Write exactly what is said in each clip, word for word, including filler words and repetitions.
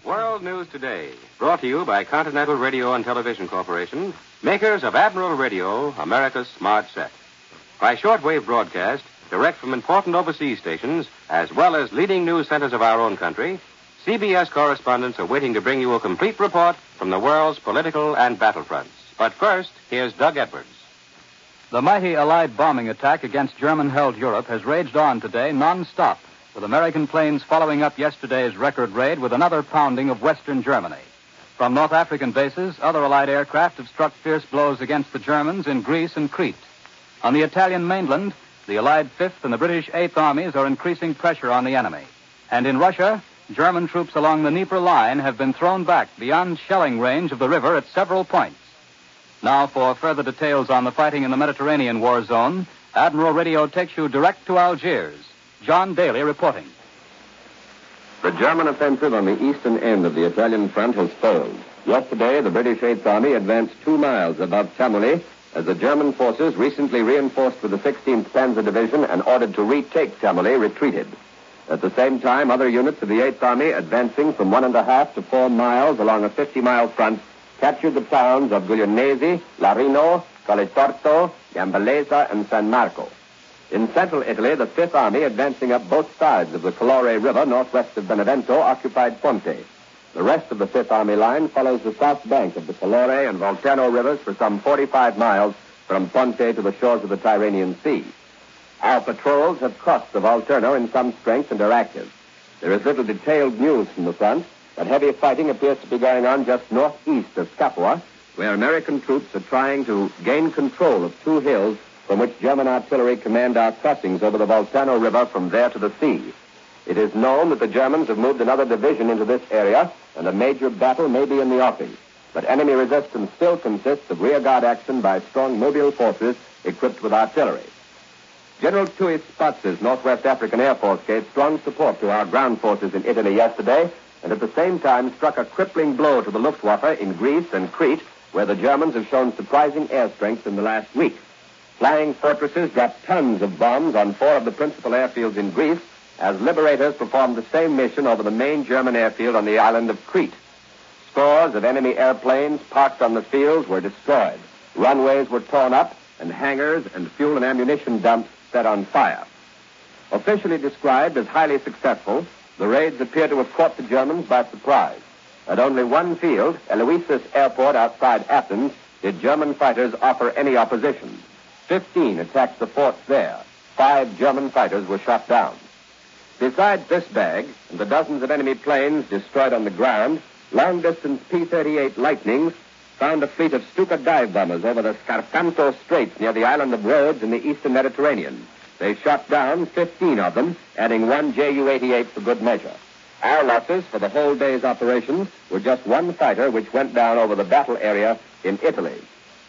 World News Today, brought to you by Continental Radio and Television Corporation, makers of Admiral Radio, America's smart set. By shortwave broadcast, direct from important overseas stations, as well as leading news centers of our own country, C B S correspondents are waiting to bring you a complete report from the world's political and battlefronts. But first, here's Doug Edwards. The mighty Allied bombing attack against German-held Europe has raged on today non-stop, with American planes following up yesterday's record raid with another pounding of Western Germany. From North African bases, other Allied aircraft have struck fierce blows against the Germans in Greece and Crete. On the Italian mainland, the Allied Fifth and the British Eighth Armies are increasing pressure on the enemy. And in Russia, German troops along the Dnieper line have been thrown back beyond shelling range of the river at several points. Now, for further details on the fighting in the Mediterranean war zone, Admiral Radio takes you direct to Algiers. John Daly reporting. The German offensive on the eastern end of the Italian front has failed. Yesterday, the British Eighth Army advanced two miles above Chamouly as the German forces, recently reinforced with the sixteenth Panzer Division and ordered to retake Chamouly, retreated. At the same time, other units of the Eighth Army, advancing from one and a half to four miles along a fifty-mile front, captured the towns of Guglielmesi, Larino, Colletorto, Gambellesa, and San Marco. In central Italy, the Fifth Army, advancing up both sides of the Calore River northwest of Benevento, occupied Ponte. The rest of the Fifth Army line follows the south bank of the Calore and Volturno rivers for some forty-five miles from Ponte to the shores of the Tyrrhenian Sea. Our patrols have crossed the Volturno in some strength and are active. There is little detailed news from the front, but heavy fighting appears to be going on just northeast of Capua, where American troops are trying to gain control of two hills from which German artillery command our crossings over the Volturno River from there to the sea. It is known that the Germans have moved another division into this area, and a major battle may be in the offing. But enemy resistance still consists of rearguard action by strong mobile forces equipped with artillery. General Tui Spatz's Northwest African Air Force gave strong support to our ground forces in Italy yesterday, and at the same time struck a crippling blow to the Luftwaffe in Greece and Crete, where the Germans have shown surprising air strength in the last week. Flying fortresses dropped tons of bombs on four of the principal airfields in Greece, as liberators performed the same mission over the main German airfield on the island of Crete. Scores of enemy airplanes parked on the fields were destroyed. Runways were torn up, and hangars and fuel and ammunition dumps set on fire. Officially described as highly successful, the raids appear to have caught the Germans by surprise. At only one field, Eloisis Airport outside Athens, did German fighters offer any opposition. Fifteen attacked the forts there. Five German fighters were shot down. Besides this bag and the dozens of enemy planes destroyed on the ground, long-distance P thirty-eight Lightnings found a fleet of Stuka dive bombers over the Scarpanto Straits near the island of Rhodes in the eastern Mediterranean. They shot down fifteen of them, adding one J U eighty-eight for good measure. Our losses for the whole day's operations were just one fighter which went down over the battle area in Italy.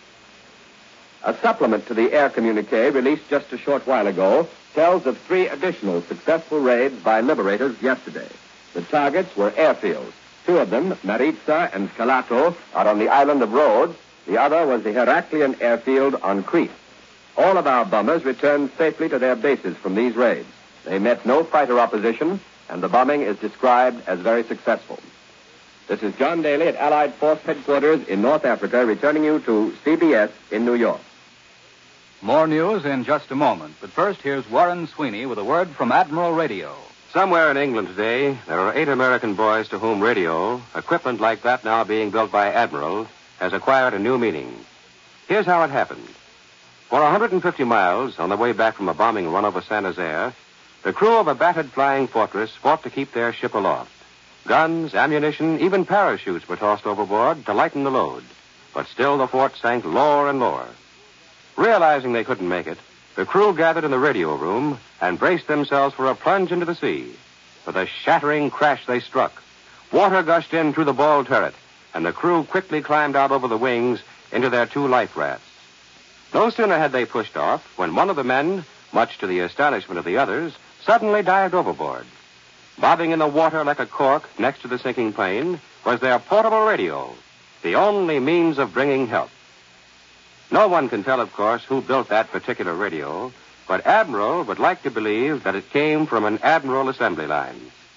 A supplement to the air communique released just a short while ago tells of three additional successful raids by liberators yesterday. The targets were airfields. Two of them, Maritza and Scalato, are on the island of Rhodes. The other was the Heraklion airfield on Crete. All of our bombers returned safely to their bases from these raids. They met no fighter opposition, and the bombing is described as very successful. This is John Daly at Allied Force Headquarters in North Africa, returning you to C B S in New York. More news in just a moment, but first here's Warren Sweeney with a word from Admiral Radio. Somewhere in England today, there are eight American boys to whom radio, equipment like that now being built by Admiral, has acquired a new meaning. Here's how it happened. For one hundred fifty miles, on the way back from a bombing run over Saint-Nazaire, the crew of a battered flying fortress fought to keep their ship aloft. Guns, ammunition, even parachutes were tossed overboard to lighten the load. But still the fort sank lower and lower. Realizing they couldn't make it, the crew gathered in the radio room and braced themselves for a plunge into the sea. With a shattering crash they struck. Water gushed in through the ball turret, and the crew quickly climbed out over the wings into their two life rafts. No sooner had they pushed off when one of the men, much to the astonishment of the others, suddenly dived overboard. Bobbing in the water like a cork next to the sinking plane was their portable radio, the only means of bringing help. No one can tell, of course, who built that particular radio, but Admiral would like to believe that it came from an Admiral assembly line.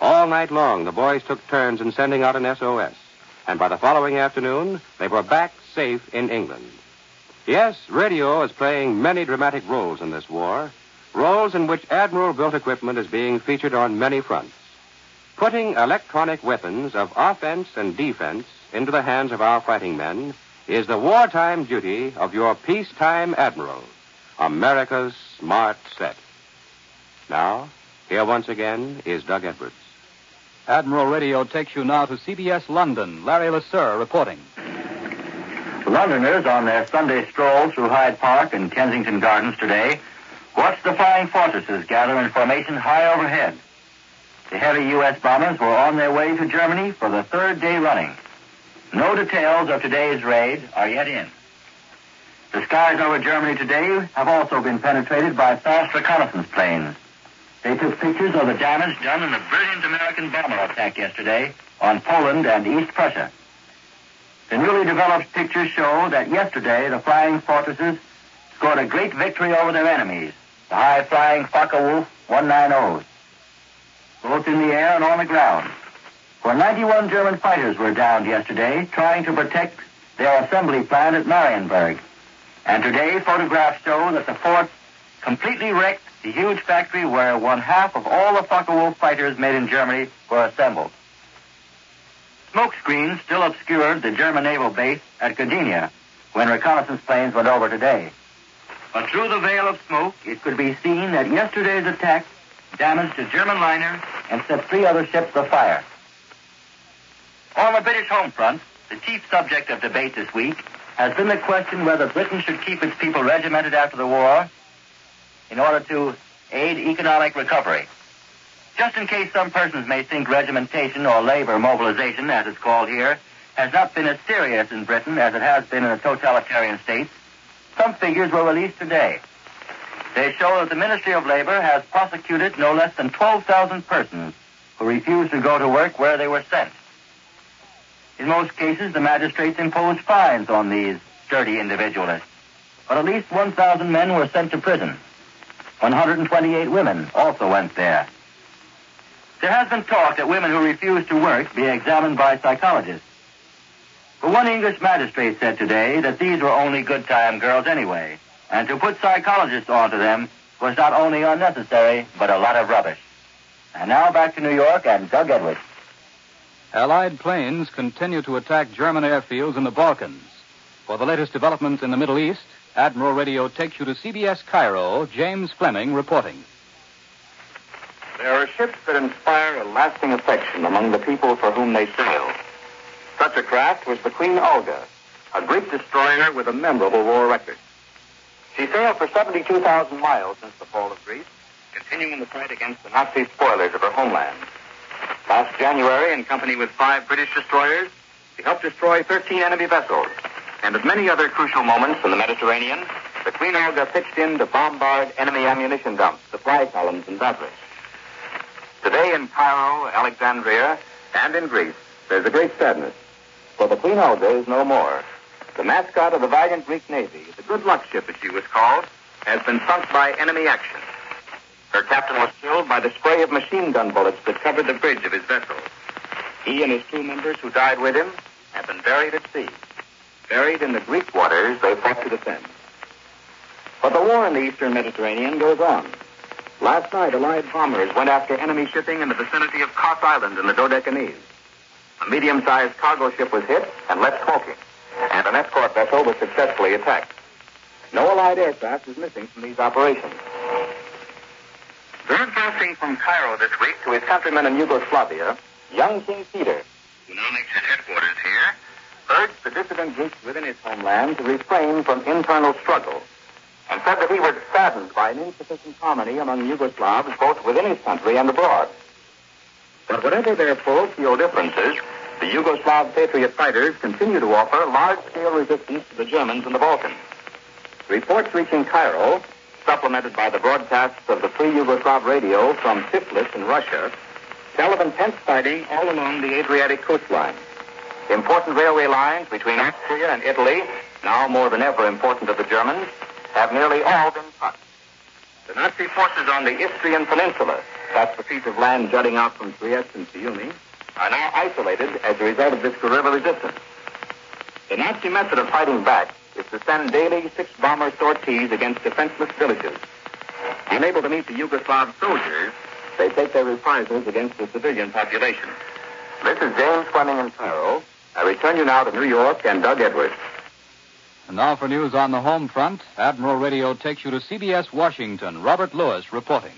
All night long, the boys took turns in sending out an S O S. And by the following afternoon, they were back safe in England. Yes, radio is playing many dramatic roles in this war, roles in which Admiral-built equipment is being featured on many fronts. Putting electronic weapons of offense and defense into the hands of our fighting men is the wartime duty of your peacetime admiral, America's smart set. Now, here once again is Doug Edwards. Admiral Radio takes you now to C B S London. Larry LeSueur reporting. Londoners on their Sunday stroll through Hyde Park and Kensington Gardens today watched the flying fortresses gather in formation high overhead. The heavy U S bombers were on their way to Germany for the third day running. No details of today's raid are yet in. The skies over Germany today have also been penetrated by fast reconnaissance planes. They took pictures of the damage done in the brilliant American bomber attack yesterday on Poland and East Prussia. The newly developed pictures show that yesterday the flying fortresses scored a great victory over their enemies, the high-flying Focke-Wulf one ninety, both in the air and on the ground. For ninety-one German fighters were downed yesterday trying to protect their assembly plant at Marienburg. And today photographs show that the force completely wrecked the huge factory where one half of all the Focke-Wulf fighters made in Germany were assembled. Smoke screens still obscured the German naval base at Gdynia when reconnaissance planes went over today. But through the veil of smoke, it could be seen that yesterday's attack damaged a German liner and set three other ships afire. On the British home front, the chief subject of debate this week has been the question whether Britain should keep its people regimented after the war in order to aid economic recovery. Just in case some persons may think regimentation or labor mobilization, as it's called here, has not been as serious in Britain as it has been in the totalitarian states, some figures were released today. They show that the Ministry of Labor has prosecuted no less than twelve thousand persons who refused to go to work where they were sent. In most cases, the magistrates imposed fines on these sturdy individualists, but at least one thousand men were sent to prison. one hundred twenty-eight women also went there. There has been talk that women who refuse to work be examined by psychologists. But one English magistrate said today that these were only good-time girls anyway, and to put psychologists onto them was not only unnecessary, but a lot of rubbish. And now back to New York and Doug Edwards. Allied planes continue to attack German airfields in the Balkans. For the latest developments in the Middle East, Admiral Radio takes you to C B S Cairo. James Fleming reporting. There are ships that inspire a lasting affection among the people for whom they sail. Such a craft was the Queen Olga, a Greek destroyer with a memorable war record. She sailed for seventy-two thousand miles since the fall of Greece, continuing the fight against the Nazi spoilers of her homeland. Last January, in company with five British destroyers, she helped destroy thirteen enemy vessels. And at many other crucial moments in the Mediterranean, the Queen Olga pitched in to bombard enemy ammunition dumps, supply columns, and batteries. Today in Cairo, Alexandria, and in Greece, there's a great sadness. For the Queen Olga is no more. The mascot of the valiant Greek Navy, the good luck ship as she was called, has been sunk by enemy action. Her captain was killed by the spray of machine gun bullets that covered the bridge of his vessel. He and his crew members who died with him have been buried at sea. Buried in the Greek waters they fought to defend. But the war in the eastern Mediterranean goes on. Last night, Allied bombers went after enemy shipping in the vicinity of Kos Island in the Dodecanese. A medium-sized cargo ship was hit and left smoking, and an escort vessel was successfully attacked. No Allied aircraft is missing from these operations. Broadcasting from Cairo this week to his countrymen in Yugoslavia, young King Peter, who now makes his headquarters here, urged the dissident groups within his homeland to refrain from internal struggle, and said that he was saddened by an insufficient harmony among Yugoslavs both within his country and abroad. But whatever their parochial differences, the Yugoslav patriot fighters continue to offer large-scale resistance to the Germans in the Balkans. Reports reaching Cairo, supplemented by the broadcasts of the Free Yugoslav Radio from Tiflis in Russia, tell of intense fighting all along the Adriatic coastline. Important railway lines between Austria and Italy, now more than ever important to the Germans, have nearly all been cut. The Nazi forces on the Istrian Peninsula that's the piece of land jutting out from Trieste and Fiume, are now isolated as a result of this guerrilla resistance. The Nazi method of fighting back is to send daily six-bomber sorties against defenseless villages. Unable to meet the Yugoslav soldiers, they take their reprisals against the civilian population. This is James Fleming in Cairo. I return you now to New York and Doug Edwards. And now for news on the home front, Admiral Radio takes you to C B S Washington. Robert Lewis reporting.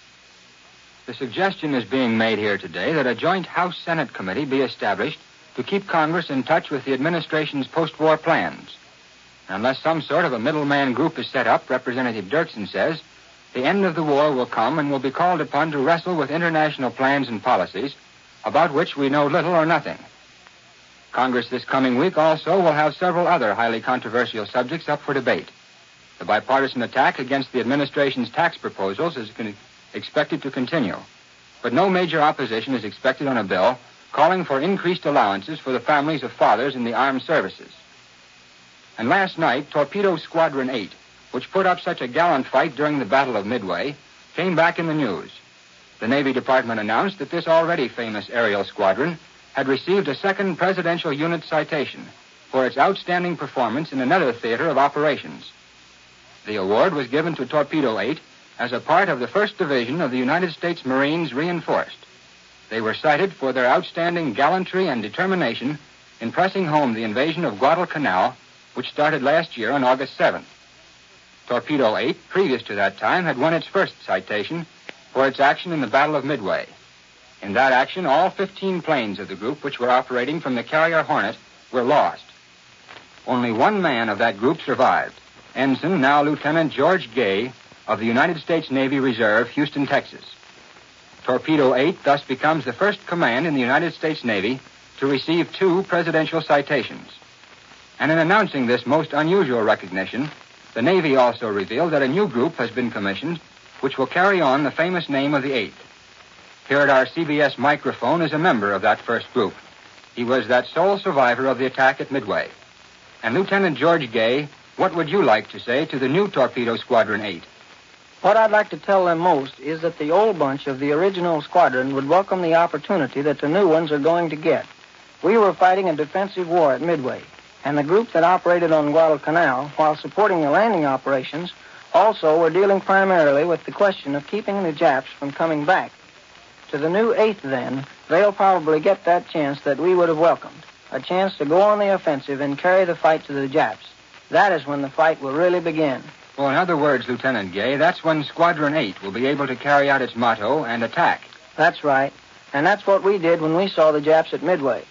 The suggestion is being made here today that a joint House-Senate committee be established to keep Congress in touch with the administration's post-war plans. Unless some sort of a middleman group is set up, Representative Dirksen says, the end of the war will come and will be called upon to wrestle with international plans and policies about which we know little or nothing. Congress this coming week also will have several other highly controversial subjects up for debate. The bipartisan attack against the administration's tax proposals is con- expected to continue, but no major opposition is expected on a bill calling for increased allowances for the families of fathers in the armed services. And last night, Torpedo Squadron eight, which put up such a gallant fight during the Battle of Midway, came back in the news. The Navy Department announced that this already famous aerial squadron had received a second Presidential Unit citation for its outstanding performance in another theater of operations. The award was given to Torpedo eight as a part of the first Division of the United States Marines Reinforced. They were cited for their outstanding gallantry and determination in pressing home the invasion of Guadalcanal, which started last year on August seventh. Torpedo eight, previous to that time, had won its first citation for its action in the Battle of Midway. In that action, all fifteen planes of the group, which were operating from the carrier Hornet, were lost. Only one man of that group survived, Ensign, now Lieutenant George Gay, of the United States Navy Reserve, Houston, Texas. Torpedo eight thus becomes the first command in the United States Navy to receive two presidential citations. And in announcing this most unusual recognition, the Navy also revealed that a new group has been commissioned which will carry on the famous name of the eighth. Here at our C B S microphone is a member of that first group. He was that sole survivor of the attack at Midway. And Lieutenant George Gay, what would you like to say to the new Torpedo Squadron eight? What I'd like to tell them most is that the old bunch of the original squadron would welcome the opportunity that the new ones are going to get. We were fighting a defensive war at Midway, and the group that operated on Guadalcanal, while supporting the landing operations, also were dealing primarily with the question of keeping the Japs from coming back. To the new eighth, then, they'll probably get that chance that we would have welcomed, a chance to go on the offensive and carry the fight to the Japs. That is when the fight will really begin. Well, in other words, Lieutenant Gay, that's when Squadron eight will be able to carry out its motto and attack. That's right. And that's what we did when we saw the Japs at Midway.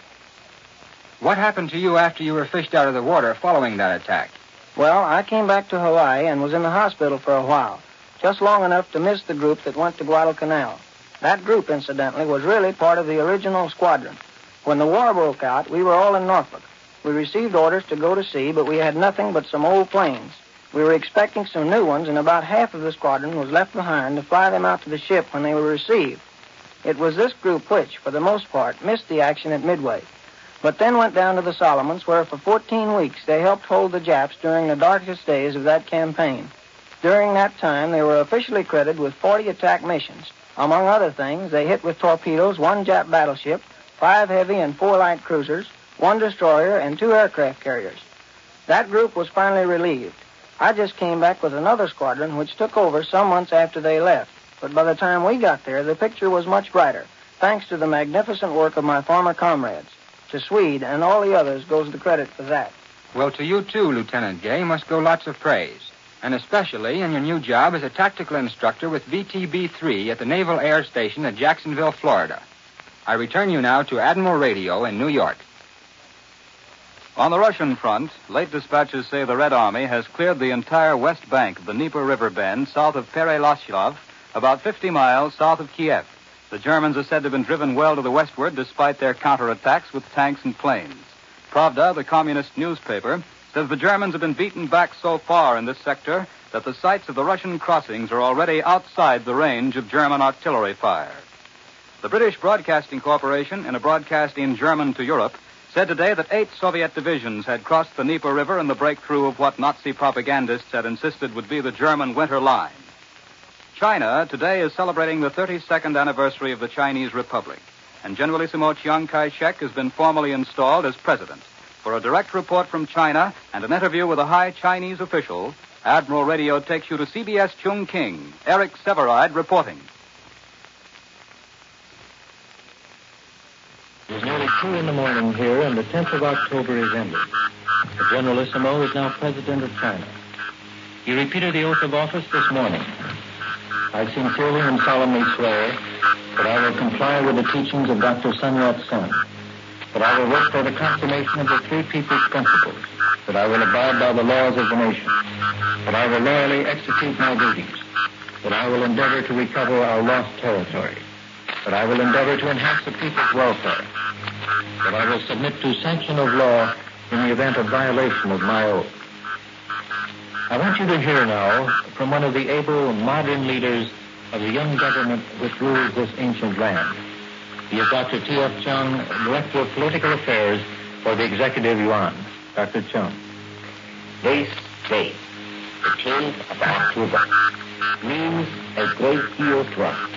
What happened to you after you were fished out of the water following that attack? Well, I came back to Hawaii and was in the hospital for a while, just long enough to miss the group that went to Guadalcanal. That group, incidentally, was really part of the original squadron. When the war broke out, we were all in Norfolk. We received orders to go to sea, but we had nothing but some old planes. We were expecting some new ones, and about half of the squadron was left behind to fly them out to the ship when they were received. It was this group which, for the most part, missed the action at Midway, but then went down to the Solomons, where for fourteen weeks they helped hold the Japs during the darkest days of that campaign. During that time, they were officially credited with forty attack missions. Among other things, they hit with torpedoes one Jap battleship, five heavy and four light cruisers, one destroyer, and two aircraft carriers. That group was finally relieved. I just came back with another squadron, which took over some months after they left. But by the time we got there, the picture was much brighter, thanks to the magnificent work of my former comrades. To Swede and all the others goes the credit for that. Well, to you too, Lieutenant Gay, must go lots of praise, and especially in your new job as a tactical instructor with V T B three at the Naval Air Station at Jacksonville, Florida. I return you now to Admiral Radio in New York. On the Russian front, late dispatches say the Red Army has cleared the entire west bank of the Dnieper River bend south of Pereyaslav, about fifty miles south of Kiev. The Germans are said to have been driven well to the westward despite their counterattacks with tanks and planes. Pravda, the communist newspaper, says the Germans have been beaten back so far in this sector that the sites of the Russian crossings are already outside the range of German artillery fire. The British Broadcasting Corporation, in a broadcast in German to Europe, said today that eight Soviet divisions had crossed the Dnieper River in the breakthrough of what Nazi propagandists had insisted would be the German winter line. China today is celebrating the thirty-second anniversary of the Chinese Republic, and Generalissimo Chiang Kai-shek has been formally installed as president. For a direct report from China and an interview with a high Chinese official, Admiral Radio takes you to C B S Chongqing. Eric Severide reporting. It is nearly two in the morning here, and the tenth of October is ended. The Generalissimo is now President of China. He repeated the oath of office this morning. I sincerely and solemnly swear that I will comply with the teachings of Doctor Sun Yat-sen, that I will work for the consummation of the Three People's Principles, that I will abide by the laws of the nation, that I will loyally execute my duties, that I will endeavor to recover our lost territory, that I will endeavor to enhance the people's welfare, that I will submit to sanction of law in the event of violation of my oath. I want you to hear now from one of the able, modern leaders of the young government which rules this ancient land. He is Doctor T F Chung, Director of Political Affairs for the Executive Yuan. Doctor Chung. This day, the tenth of October, means a great deal to us.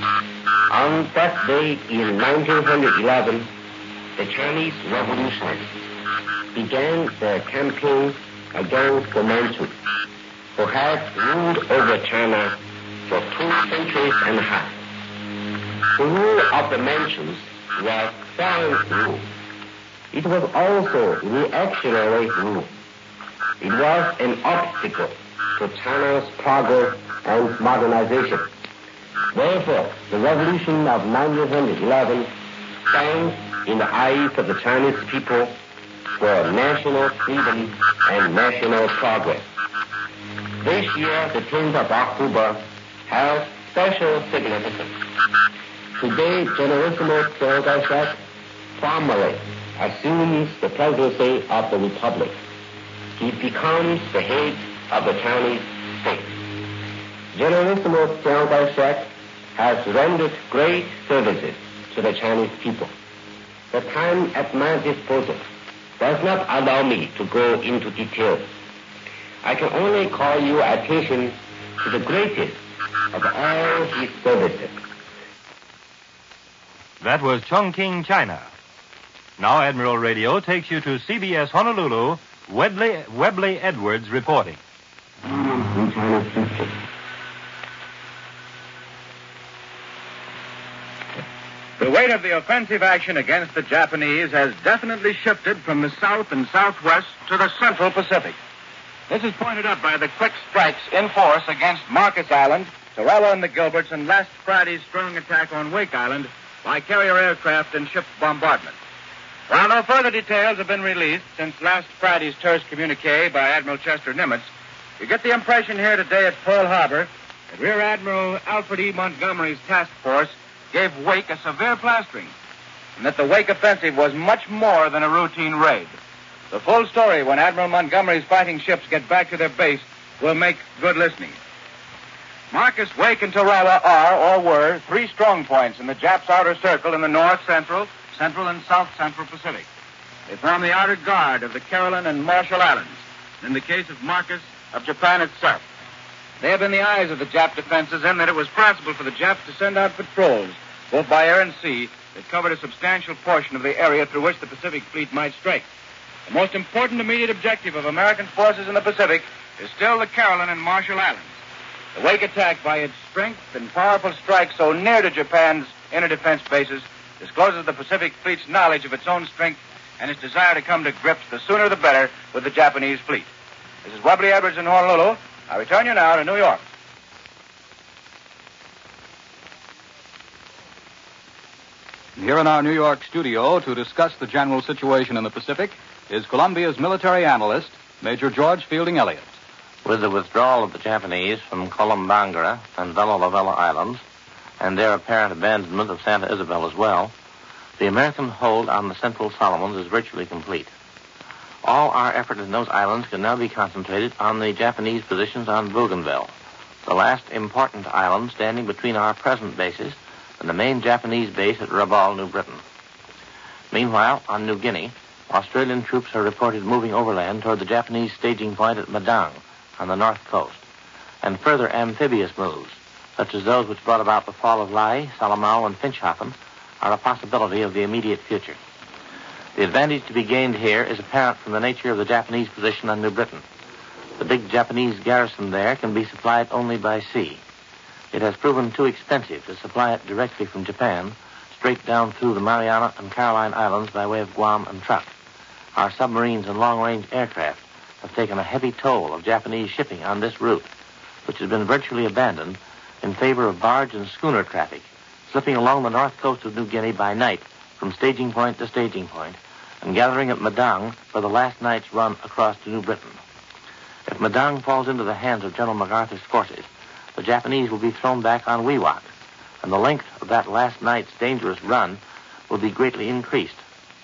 On that day in nineteen eleven, the Chinese revolutionaries began their campaign against the Manchus, who had ruled over China for two centuries and a half. The rule of the Manchus was silent rule. It was also reactionary rule. It was an obstacle to China's progress and modernization. Therefore, the revolution of nineteen eleven stands in the eyes of the Chinese people for national freedom and national progress. This year, the tenth of October, has special significance. Today, Generalissimo Chiang Kai-shek formally assumes the presidency of the Republic. He becomes the head of the Chinese state. Generalissimo Chiang Kai-shek has rendered great services to the Chinese people. The time at my disposal does not allow me to go into details. I can only call your attention to the greatest of all his services. That was Chongqing, China. Now Admiral Radio takes you to C B S Honolulu, Webley, Webley Edwards reporting. In China's history. The weight of the offensive action against the Japanese has definitely shifted from the south and southwest to the central Pacific. This is pointed out by the quick strikes in force against Marcus Island, Sorella and the Gilberts, and last Friday's strong attack on Wake Island by carrier aircraft and ship bombardment. While no further details have been released since last Friday's terse communique by Admiral Chester Nimitz, you get the impression here today at Pearl Harbor that Rear Admiral Alfred E. Montgomery's task force gave Wake a severe plastering, and that the Wake offensive was much more than a routine raid. The full story when Admiral Montgomery's fighting ships get back to their base will make good listening. Marcus, Wake, and Tarawa are, or were, three strong points in the Japs' outer circle in the north central, central, and south central Pacific. They form the outer guard of the Caroline and Marshall Islands, and in the case of Marcus, of Japan itself. They have been the eyes of the Jap defenses in that it was possible for the Japs to send out patrols, both by air and sea, that covered a substantial portion of the area through which the Pacific Fleet might strike. The most important immediate objective of American forces in the Pacific is still the Caroline and Marshall Islands. The Wake attack, by its strength and powerful strike so near to Japan's inner defense bases, discloses the Pacific Fleet's knowledge of its own strength and its desire to come to grips, the sooner the better, with the Japanese fleet. This is Webley Edwards in Honolulu. I return you now to New York. Here in our New York studio to discuss the general situation in the Pacific is Columbia's military analyst, Major George Fielding Elliott. With the withdrawal of the Japanese from Columbangara and Vela Lavella Islands, and their apparent abandonment of Santa Isabel as well, the American hold on the Central Solomons is virtually complete. All our effort in those islands can now be concentrated on the Japanese positions on Bougainville, the last important island standing between our present bases and the main Japanese base at Rabaul, New Britain. Meanwhile, on New Guinea, Australian troops are reported moving overland toward the Japanese staging point at Madang on the north coast, and further amphibious moves such as those which brought about the fall of Lae, Salomao, and Finschhafen, are a possibility of the immediate future. The advantage to be gained here is apparent from the nature of the Japanese position on New Britain. The big Japanese garrison there can be supplied only by sea. It has proven too expensive to supply it directly from Japan, straight down through the Mariana and Caroline Islands by way of Guam and Truk. Our submarines and long-range aircraft have taken a heavy toll of Japanese shipping on this route, which has been virtually abandoned in favor of barge and schooner traffic, slipping along the north coast of New Guinea by night from staging point to staging point, and gathering at Madang for the last night's run across to New Britain. If Madang falls into the hands of General MacArthur's forces, the Japanese will be thrown back on Wewak, and the length of that last night's dangerous run will be greatly increased.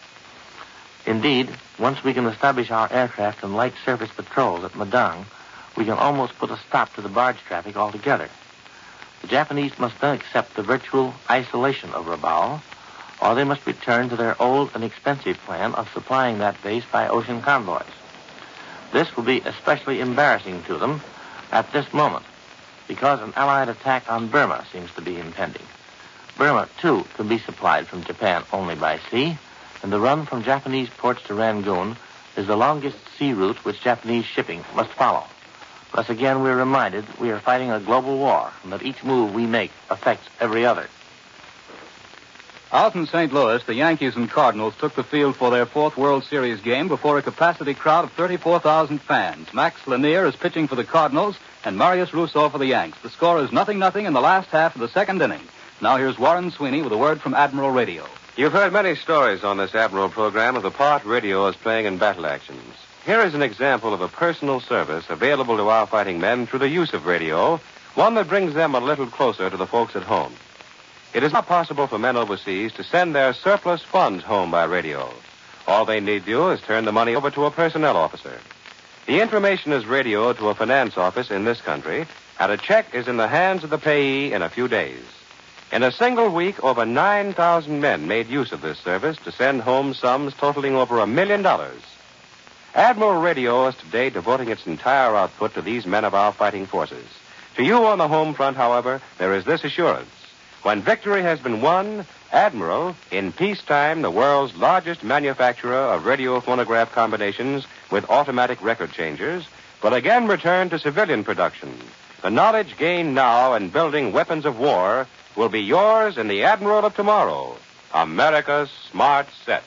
Indeed, once we can establish our aircraft and light surface patrols at Madang, we can almost put a stop to the barge traffic altogether. The Japanese must then accept the virtual isolation of Rabaul, or they must return to their old and expensive plan of supplying that base by ocean convoys. This will be especially embarrassing to them at this moment, because an Allied attack on Burma seems to be impending. Burma, too, can be supplied from Japan only by sea, and the run from Japanese ports to Rangoon is the longest sea route which Japanese shipping must follow. Thus again we're reminded we are fighting a global war, and that each move we make affects every other. Out in Saint Louis, the Yankees and Cardinals took the field for their fourth World Series game before a capacity crowd of thirty-four thousand fans. Max Lanier is pitching for the Cardinals and Marius Rousseau for the Yanks. The score is nothing nothing in the last half of the second inning. Now here's Warren Sweeney with a word from Admiral Radio. You've heard many stories on this Admiral program of the part radio is playing in battle actions. Here is an example of a personal service available to our fighting men through the use of radio, one that brings them a little closer to the folks at home. It is not possible for men overseas to send their surplus funds home by radio. All they need do is turn the money over to a personnel officer. The information is radioed to a finance office in this country, and a check is in the hands of the payee in a few days. In a single week, over nine thousand men made use of this service to send home sums totaling over a million dollars. Admiral Radio is today devoting its entire output to these men of our fighting forces. To you on the home front, however, there is this assurance. When victory has been won, Admiral, in peacetime the world's largest manufacturer of radio phonograph combinations with automatic record changers, will again return to civilian production. The knowledge gained now in building weapons of war will be yours in the Admiral of tomorrow, America's Smart Set.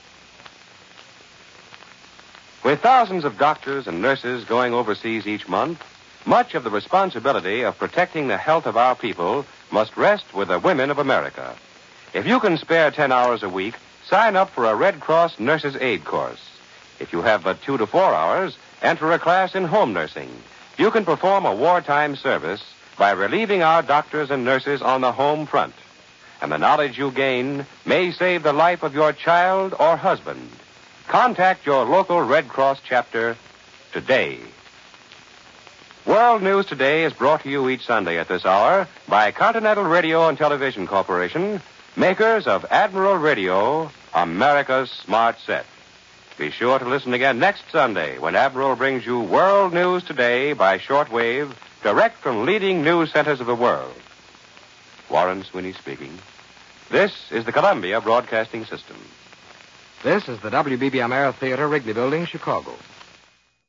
With thousands of doctors and nurses going overseas each month, much of the responsibility of protecting the health of our people must rest with the women of America. If you can spare ten hours a week, sign up for a Red Cross Nurses Aid course. If you have but two to four hours, enter a class in home nursing. You can perform a wartime service by relieving our doctors and nurses on the home front. And the knowledge you gain may save the life of your child or husband. Contact your local Red Cross chapter today. World News Today is brought to you each Sunday at this hour by Continental Radio and Television Corporation, makers of Admiral Radio, America's Smart Set. Be sure to listen again next Sunday when Admiral brings you World News Today by shortwave, direct from leading news centers of the world. Warren Sweeney speaking. This is the Columbia Broadcasting System. This is the W B B M Air Theater, Wrigley Building, Chicago.